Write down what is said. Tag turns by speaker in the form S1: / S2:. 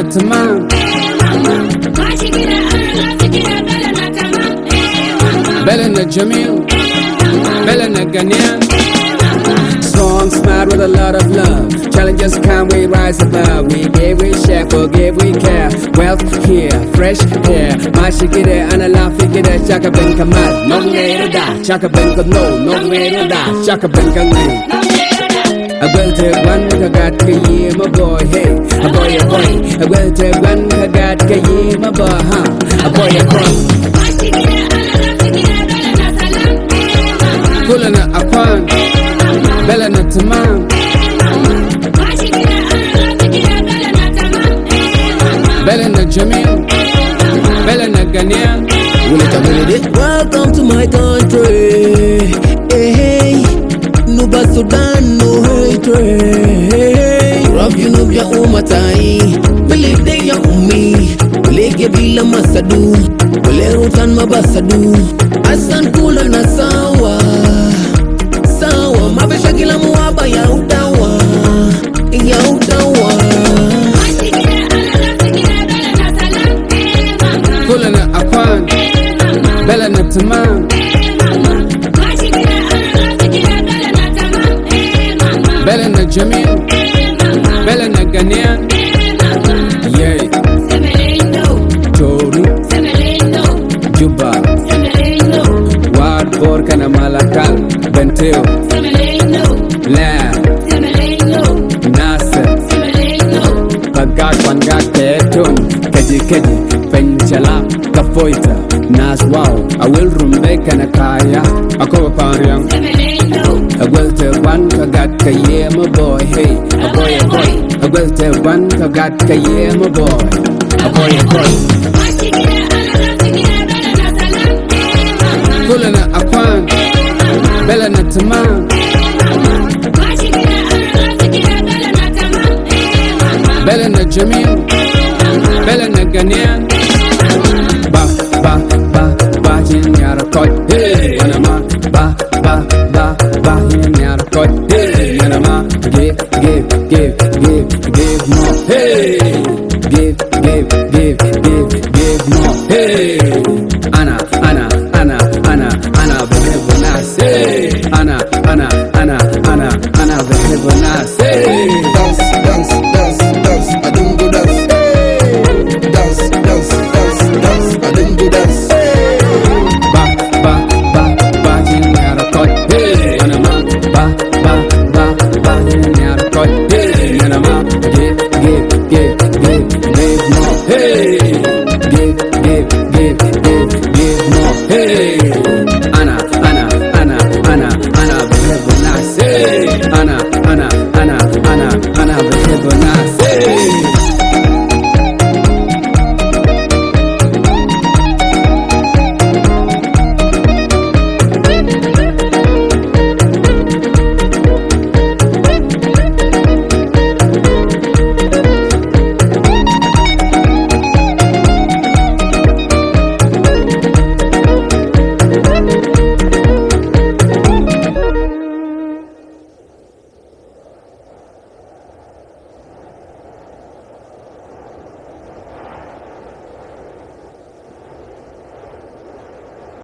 S1: tamam. Belena Jamil, Belena Ghanaian. Strong, smart with a lot of love. Challenges come, we rise above. We give, we share, forgive, we care. Wealth here, fresh air. Mashikide, and a laugh, it, Chaka Ben Kamal. No way da, Chaka Ben no, no way da, Chaka Ben Kamal. I will take one, I got Kaye, my boy, hey, a boy, a boy. I will take one, I got Kaye, my boy, huh? A boy, a boy. Kulana Akwan, Belena Tamam, Belena Jamil, Belena Ghanaian.
S2: Welcome to my country. Hey, hey. Nuba Sudan, no hatred. Rob you know your umatai. Believe they your umi. Believe bila masadu. Believe utan mabasadu. Asan kula na sawa. Sawa mabesha kila muaba ya utawa. Ya utawa.
S1: Kulana Akwan, Belena Tamam, Belena Jamil, Belena Ghanaian. Yeah. Toru, Juba, Ward Borkana Malakal, Benteo, La, Nasser, Pagak Wangak Tetun, Kaji Kaji, Penchala, Kafoita, Nas Wow, I will rumbe Kanakaya, Akoba Pariam. I will tell one, I got Kaye, my boy, hey, a boy, a boy. I will tell one, I got Kaye, my boy, a boy, a boy. Kulana Akwan, Belena Tamam, Belena Jamil, Belena Ghanaian. Ba, ba, ba, ba, Jin Yarakot, hey.